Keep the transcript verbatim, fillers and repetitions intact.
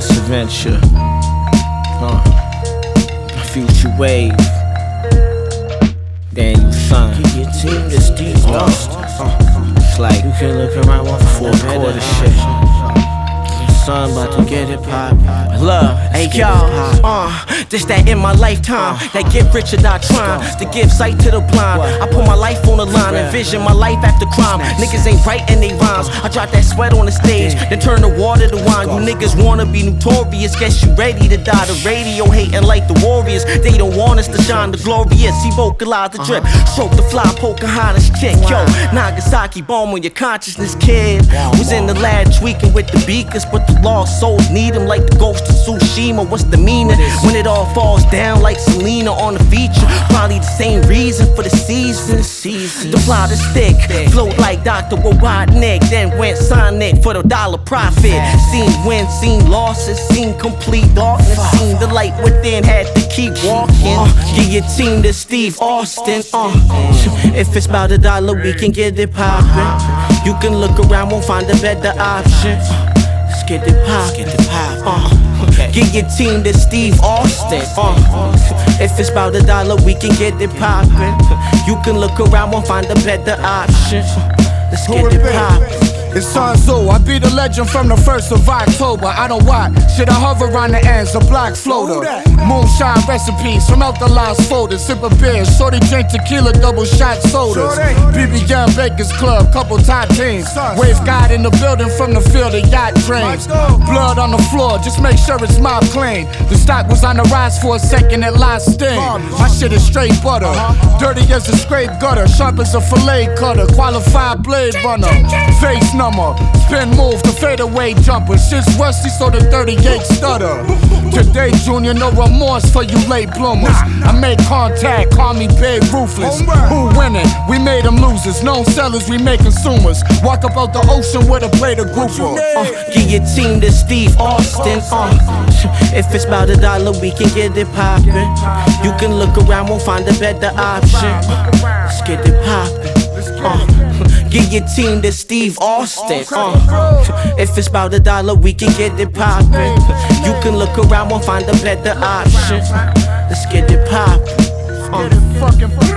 this adventure. Uh, future wave. Daniel Son. Your team is deep lost. Uh, it's like You can look around one fourth quarter shit. Son about to get it pop. Love, hey y'all, uh, this that in my lifetime, that get rich or die trying, to give sight to the blind. I put my life on the line, envision my life after crime. Niggas ain't writing they rhymes, I drop that sweat on the stage, then turn the water to wine. You niggas wanna be notorious, guess you ready to die. The radio hating like the Warriors, they don't want us to shine. The glorious, he vocalized the drip, stroke the fly, Pocahontas chick. Yo, Nagasaki bomb on your consciousness, kid. Was in the lab tweaking with the beakers, but the lost souls need them like the ghost of Tsushima. What's the meaning when it all falls down like Selena on the feature? Probably the same reason for the season. The plot is thick, float like Doctor Robotnik, then went Sonic for the dollar profit. Seen wins, seen losses, seen complete darkness, seen the light within, had to keep walking. Uh, give your team to Steve Austin. Uh, if it's about a dollar, we can get it poppin'. You can look around, won't find a better option. Let's get it pop, get it pop. Uh, okay. Get your team to Steve Austin. Uh, if it's about a dollar, we can get it poppin'. You can look around, won't find a better option. Let's get it poppin'. It's Sanzo, I be the legend from the first of October. I don't watch, shit I hover around the ends, a black floater. Moonshine recipes from out the last folder. Sip a beer, shorty drink tequila, double shot sodas. B B Gun Bakers Club, couple top teams. Wave God in the building from the field of yacht dreams. Blood on the floor, just make sure it's mob clean. The stock was on the rise for a second, it lost steam. My shit is straight butter, dirty as a scrape gutter, sharp as a fillet cutter, qualified blade runner. Face number, spin move, the fadeaway jumper. Shit's rusty, so the thirty-eight stutter. Today, Junior, no remorse for you late bloomers. I made contact, call me Babe Ruthless. Who winning? We made them losers. Known sellers, we make consumers. Walk up out the ocean with a plate of grouper. Uh, give your team to Steve Austin. Uh, if it's about a dollar, we can get it poppin'. You can look around, won't find a better option. Let's get it poppin'. Uh, give your team to Steve Austin. Uh, if it's about a dollar, we can get it poppin'. You can look around, won't find a better option. Let's get it poppin'. Uh.